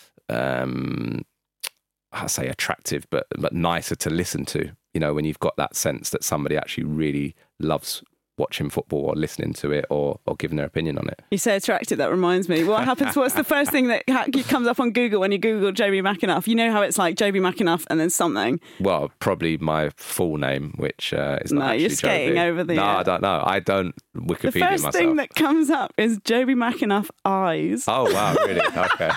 um, I say attractive, but but nicer to listen to, you know, when you've got that sense that somebody actually really loves watching football or listening to it or or giving their opinion on it. You say attractive, that reminds me. What happens, what's the first thing that ha- comes up on Google when you Google Joby McAnuff? You know how it's like Joby McAnuff and then something. Well, probably my full name, which uh, is not No, actually you're skating Joby. over the... No, uh, I don't know. I don't Wikipedia The first myself. thing that comes up is Joby McAnuff eyes. Oh, wow, really? Okay.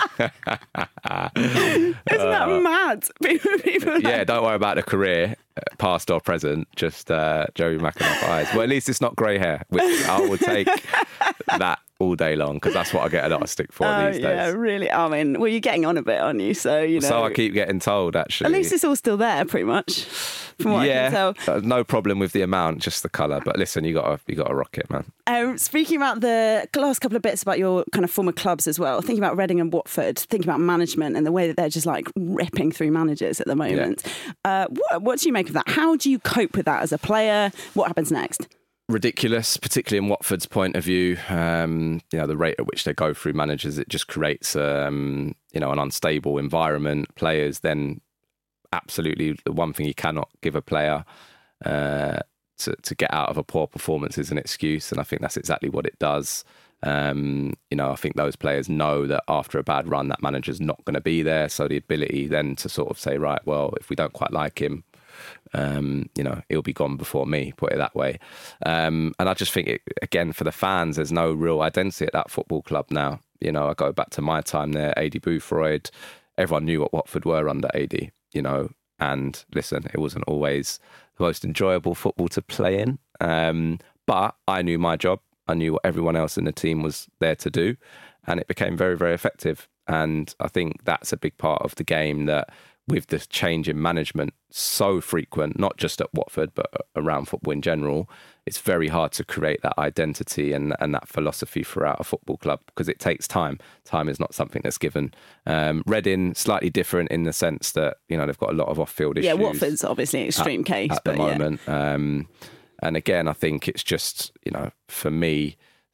Isn't that Uh, mad? People, people Yeah, don't worry about the career, uh, past or present, just uh, Joey McAnuff eyes. Well, at least it's not grey hair, which I will take that all day long because that's what I get a lot of stick for Oh, these yeah, days. really. I mean, well, you're getting on a bit, aren't you? So, you know. So I keep getting told, actually. At least it's all still there, pretty much, from what yeah, I can tell. uh, no problem with the amount, just the colour. But listen, you got you got to rock it, man. Um, speaking about the last couple of bits about your kind of former clubs as well, thinking about Reading and Watford, thinking about management and the way that they're just like ripping through managers at the moment. Uh, what, what do you make of that? How do you cope with that as a player? What happens next? Ridiculous, particularly in Watford's point of view. Um, you know, the rate at which they go through managers, it just creates, um, you know, an unstable environment. Players then, absolutely, the one thing you cannot give a player uh, to to get out of a poor performance is an excuse, and I think that's exactly what it does. Um, you know, I think those players know that after a bad run, that manager's not going to be there. So the ability then to sort of say, right, well, if we don't quite like him, Um, you know, he'll be gone before me, put it that way. Um, and I just think, it, again, for the fans, there's no real identity at that football club now. You know, I go back to my time there, A D Boothroyd. Everyone knew what Watford were under A D, you know. And listen, it wasn't always the most enjoyable football to play in. Um, but I knew my job. I knew what everyone else in the team was there to do. And it became very, very effective. And I think that's a big part of the game that, with the change in management so frequent, not just at Watford, but around football in general, it's very hard to create that identity and, and that philosophy throughout a football club because it takes time. Time is not something that's given. Um, Reading, slightly different in the sense that, you know, they've got a lot of off-field issues. Yeah, Watford's obviously an extreme at, case. At but the yeah. moment. Um, and again, I think it's just, you know, for me,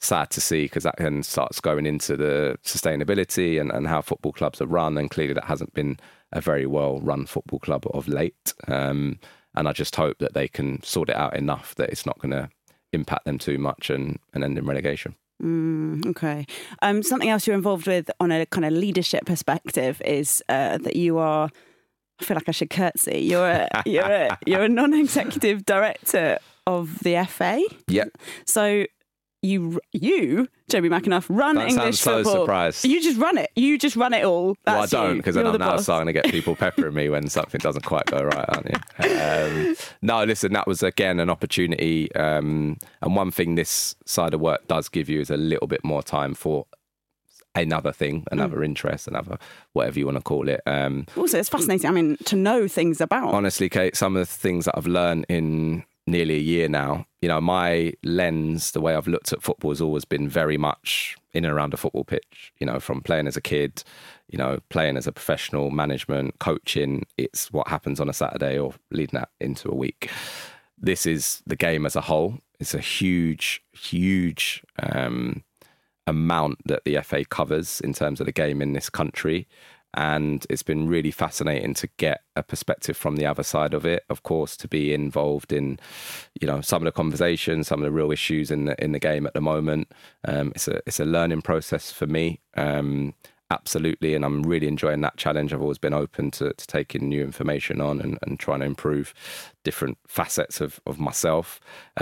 sad to see, because that then starts going into the sustainability and, and how football clubs are run. And clearly that hasn't been a very well run football club of late. Um, and I just hope that they can sort it out enough that it's not going to impact them too much and, and end in relegation. Mm, okay. Um, something else you're involved with on a kind of leadership perspective is uh, that you are, I feel like I should curtsy, you're a, you're a, you're a non-executive director of the F A. Yep. So you, you, Joby McAnuff, run Don't English sound so football. surprised. You just run it. You just run it all. That's well, I don't, because then You're I'm the now boss. starting to get people peppering me when something doesn't quite go right, aren't you? Um, no, listen, that was, again, an opportunity. Um, and one thing this side of work does give you is a little bit more time for another thing, another mm. interest, another whatever you want to call it. Um, also, it's fascinating, I mean, to know things about. Honestly, Kate, some of the things that I've learned in nearly a year now, you know, my lens, the way I've looked at football has always been very much in and around a football pitch, you know, from playing as a kid, you know, playing as a professional, management, coaching. It's what happens on a Saturday or leading that into a week. This is the game as a whole. It's a huge, huge um, amount that the F A covers in terms of the game in this country. And it's been really fascinating to get a perspective from the other side of it, of course, to be involved in, you know, some of the conversations, some of the real issues in the in the game at the moment. Um, it's a it's a learning process for me, um, absolutely, and I'm really enjoying that challenge. I've always been open to, to taking new information on and, and trying to improve different facets of, of myself.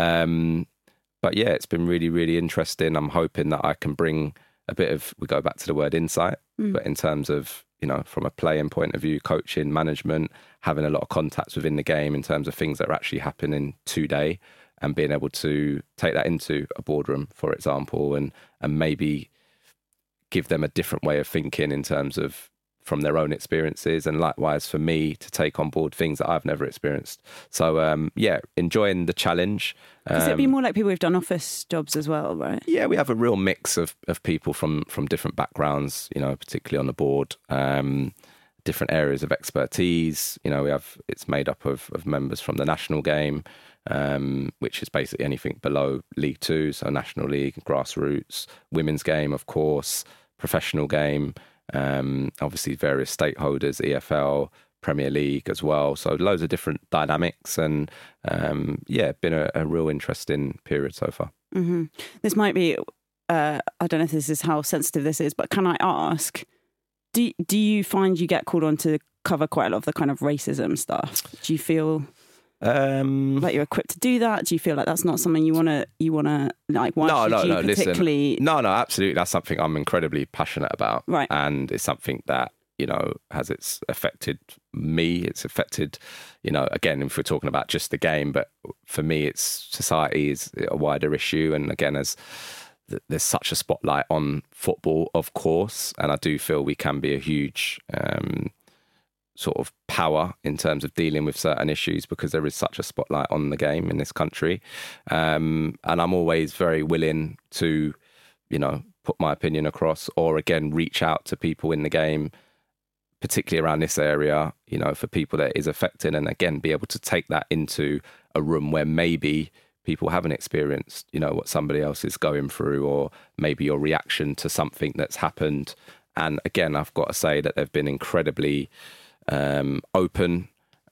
Um, but yeah, it's been really, really interesting. I'm hoping that I can bring a bit of, we go back to the word insight, mm. but in terms of, you know, from a playing point of view, coaching, management, having a lot of contacts within the game in terms of things that are actually happening today and being able to take that into a boardroom, for example, and and maybe give them a different way of thinking in terms of from their own experiences, and likewise for me to take on board things that I've never experienced. So, um, yeah, enjoying the challenge. Because um, it'd be more like people who've done office jobs as well, right? Yeah, we have a real mix of, of people from, from different backgrounds, you know, particularly on the board, um, different areas of expertise. You know, we have, it's made up of, of members from the national game, um, which is basically anything below League Two, so National League, grassroots, women's game, of course, professional game, um, obviously various stakeholders, E F L, Premier League as well. So loads of different dynamics, and um, yeah, been a, a real interesting period so far. Mm-hmm. This might be, uh, I don't know if this is how sensitive this is, but can I ask, do, do you find you get called on to cover quite a lot of the kind of racism stuff? Do you feel um, like you're equipped to do that? Do you feel like that's not something you want to, you want to like, why no, should no, you no, particularly... listen. No, no, absolutely. That's something I'm incredibly passionate about. Right. And it's something that, you know, has it's affected me. It's affected, you know, again, if we're talking about just the game, but for me, it's society is a wider issue. And again, as there's such a spotlight on football, of course, and I do feel we can be a huge um, sort of power in terms of dealing with certain issues because there is such a spotlight on the game in this country. Um, and I'm always very willing to, you know, put my opinion across, or again, reach out to people in the game, particularly around this area, you know, for people that is affected, and again, be able to take that into a room where maybe people haven't experienced, you know, what somebody else is going through, or maybe your reaction to something that's happened. And again, I've got to say that they've been incredibly um, open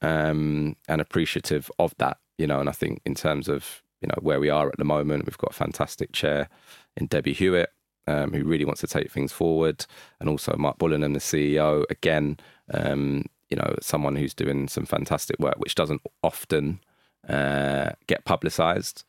um, and appreciative of that, you know, and I think in terms of, you know, where we are at the moment, we've got a fantastic chair in Debbie Hewitt, Um, who really wants to take things forward, and also Mark Bullenham, the C E O, again, um, you know, someone who's doing some fantastic work, which doesn't often uh, get publicised.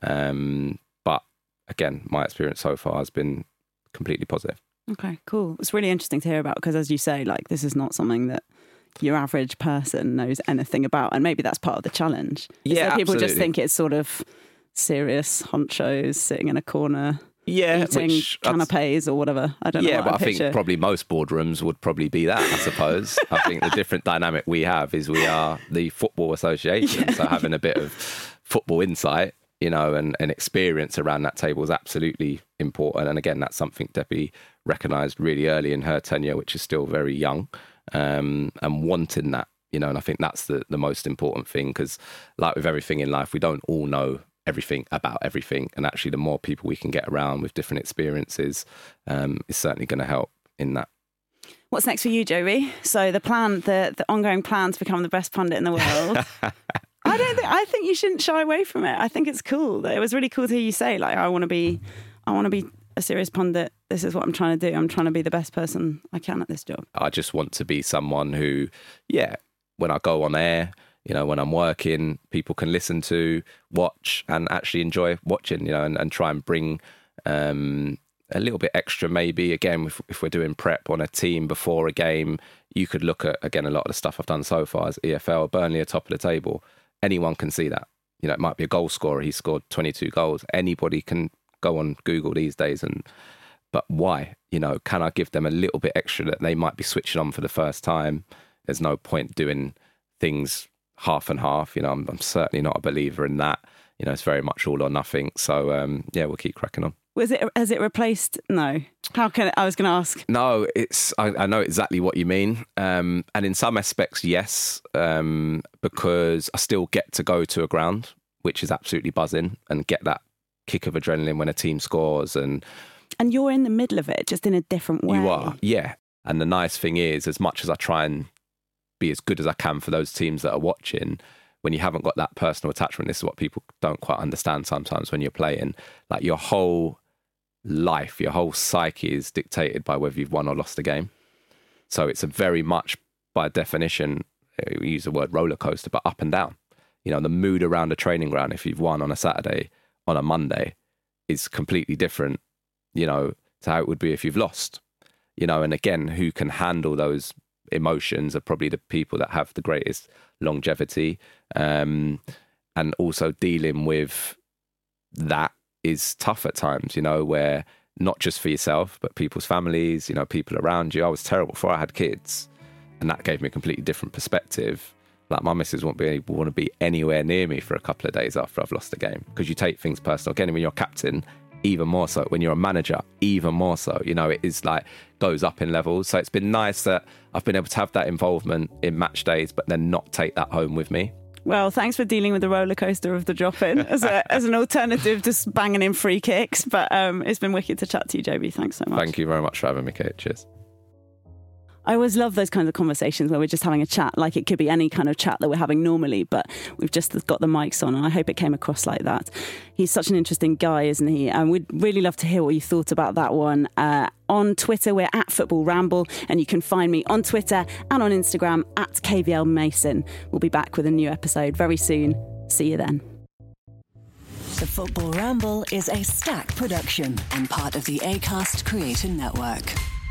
Um, but again, my experience so far has been completely positive. Okay, cool. It's really interesting to hear about, because as you say, like, this is not something that your average person knows anything about, and maybe that's part of the challenge. Yeah, so people absolutely. just think it's sort of serious honchos sitting in a corner. Yeah, eating which canapes or whatever. I don't know. Yeah, what but I, I think picture. probably most boardrooms would probably be that, I suppose. I think the different dynamic we have is we are the Football Association, yeah. So having a bit of football insight, you know, and, and experience around that table is absolutely important. And again, that's something Debbie recognised really early in her tenure, which is still very young, um, and wanting that, you know, and I think that's the, the most important thing, because like with everything in life, we don't all know everything about everything. And actually, the more people we can get around with different experiences um, is certainly going to help in that. What's next for you, Joby? So the plan, the the ongoing plan to become the best pundit in the world. I don't think I think you shouldn't shy away from it. I think it's cool. It was really cool to hear you say, like, I want to be, I want to be a serious pundit. This is what I'm trying to do. I'm trying to be the best person I can at this job. I just want to be someone who, yeah, when I go on air, you know, when I'm working, people can listen to, watch, and actually enjoy watching, you know, and, and try and bring um, a little bit extra, maybe. Again, if, if we're doing prep on a team before a game, you could look at, again, a lot of the stuff I've done so far as E F L, Burnley are top of the table. Anyone can see that. You know, it might be a goal scorer. He scored twenty-two goals. Anybody can go on Google these days. And but why? You know, can I give them a little bit extra that they might be switching on for the first time? There's no point doing things half and half. You know, I'm, I'm certainly not a believer in that. You know, it's very much all or nothing. So, um, yeah, we'll keep cracking on. Was it, has it replaced? No. How can I was going to ask. No, it's, I, I know exactly what you mean. Um, and in some aspects, yes, um, because I still get to go to a ground, which is absolutely buzzing, and get that kick of adrenaline when a team scores. And and you're in the middle of it, just in a different way. You are, yeah. And the nice thing is, as much as I try and be as good as I can for those teams that are watching, when you haven't got that personal attachment, this is what people don't quite understand sometimes when you're playing. Like, your whole life, your whole psyche is dictated by whether you've won or lost a game. So it's a very much, by definition, we use the word roller coaster, but up and down. You know, the mood around a training ground, if you've won on a Saturday, on a Monday, is completely different, you know, to how it would be if you've lost. You know, and again, who can handle those emotions are probably the people that have the greatest longevity. Um, and also dealing with that is tough at times, you know, where not just for yourself, but people's families, you know, people around you. I was terrible before I had kids, and that gave me a completely different perspective. Like, my missus won't be able want to be anywhere near me for a couple of days after I've lost a game, because you take things personal. Again, when you're captain, even more so. When you're a manager, even more so. You know, it is like goes up in levels. So it's been nice that I've been able to have that involvement in match days, but then not take that home with me. Well, thanks for dealing with the roller coaster of the drop-in as, a, as an alternative to banging in free kicks. But um, it's been wicked to chat to you, Joby. Thanks so much. Thank you very much for having me, Kate. Cheers. I always love those kinds of conversations where we're just having a chat, like it could be any kind of chat that we're having normally, but we've just got the mics on, and I hope it came across like that. He's such an interesting guy, isn't he? And we'd really love to hear what you thought about that one. Uh, on Twitter, we're at Football Ramble, and you can find me on Twitter and on Instagram at K V L Mason. We'll be back with a new episode very soon. See you then. The Football Ramble is a Stack production and part of the Acast Creator Network.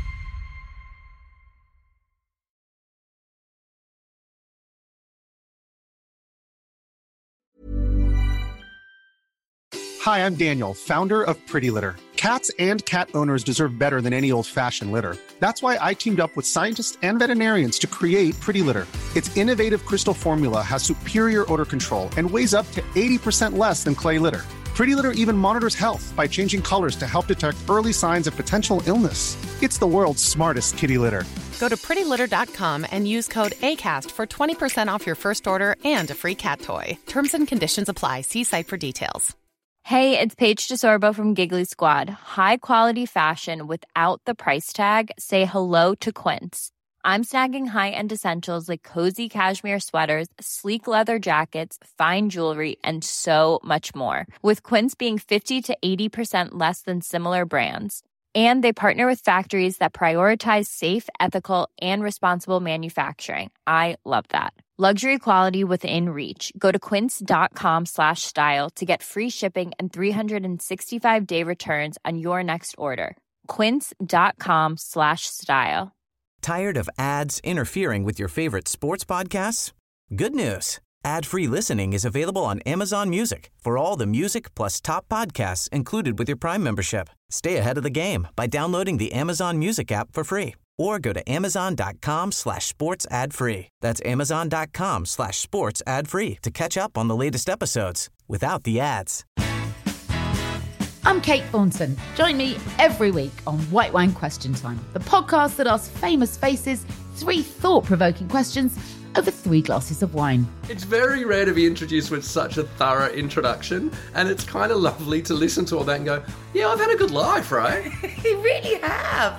Hi, I'm Daniel, founder of Pretty Litter. Cats and cat owners deserve better than any old-fashioned litter. That's why I teamed up with scientists and veterinarians to create Pretty Litter. Its innovative crystal formula has superior odor control and weighs up to eighty percent less than clay litter. Pretty Litter even monitors health by changing colors to help detect early signs of potential illness. It's the world's smartest kitty litter. Go to pretty litter dot com and use code ACAST for twenty percent off your first order and a free cat toy. Terms and conditions apply. See site for details. Hey, it's Paige DeSorbo from Giggly Squad. High quality fashion without the price tag. Say hello to Quince. I'm snagging high-end essentials like cozy cashmere sweaters, sleek leather jackets, fine jewelry, and so much more. With Quince being fifty to eighty percent less than similar brands. And they partner with factories that prioritize safe, ethical, and responsible manufacturing. I love that. Luxury quality within reach. Go to quince.com slash style to get free shipping and three sixty-five day returns on your next order. Quince.com slash style. Tired of ads interfering with your favorite sports podcasts? Good news. Ad-free listening is available on Amazon Music for all the music plus top podcasts included with your Prime membership. Stay ahead of the game by downloading the Amazon Music app for free or go to amazon.com slash sports ad free. That's amazon.com slash sports ad free to catch up on the latest episodes without the ads. I'm Kate Thornton. Join me every week on White Wine Question Time, the podcast that asks famous faces three thought-provoking questions over three glasses of wine. It's very rare to be introduced with such a thorough introduction, and it's kind of lovely to listen to all that and go, yeah, I've had a good life, right? You really have.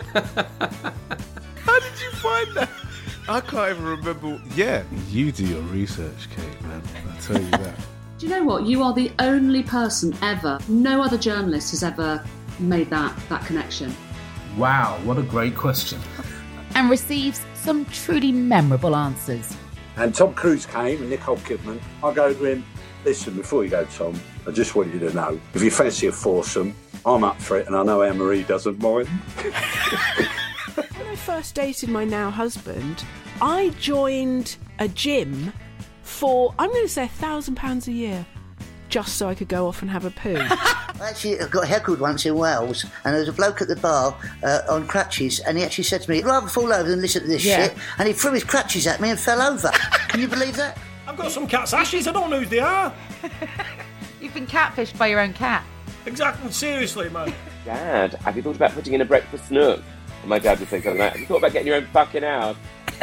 How did you find that? I can't even remember. Yeah, you do your research, Kate, man. I'll tell you that. Do you know what? You are the only person ever, no other journalist has ever made that, that connection. Wow, what a great question. And receives some truly memorable answers. And Tom Cruise came and Nicole Kidman. I go to him, listen, before you go, Tom, I just want you to know, if you fancy a foursome, I'm up for it, and I know Anne-Marie doesn't mind. When I first dated my now husband, I joined a gym for, I'm going to say, a thousand pounds a year, just so I could go off and have a poo. I actually got heckled once in Wales, and there was a bloke at the bar uh, on crutches, and he actually said to me, I'd rather fall over than listen to this Yeah. shit, and he threw his crutches at me and fell over. Can you believe that? I've got some cat's ashes, I don't know who they are. You've been catfished by your own cat. Exactly, seriously, man. Dad, have you thought about putting in a breakfast nook? And my dad would say something like, have you thought about getting your own fucking house?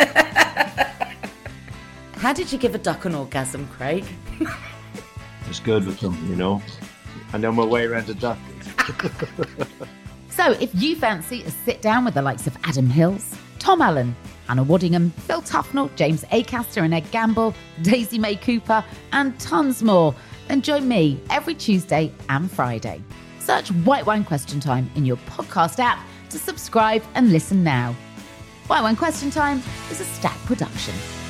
How did you give a duck an orgasm, Craig? It's good with them, you know. I know my way around a duck. So if you fancy a sit down with the likes of Adam Hills, Tom Allen, Hannah Waddingham, Phil Tufnell, James Acaster and Ed Gamble, Daisy May Cooper, and tons more, then join me every Tuesday and Friday. Search White Wine Question Time in your podcast app to subscribe and listen now. White Wine Question Time is a Stack production.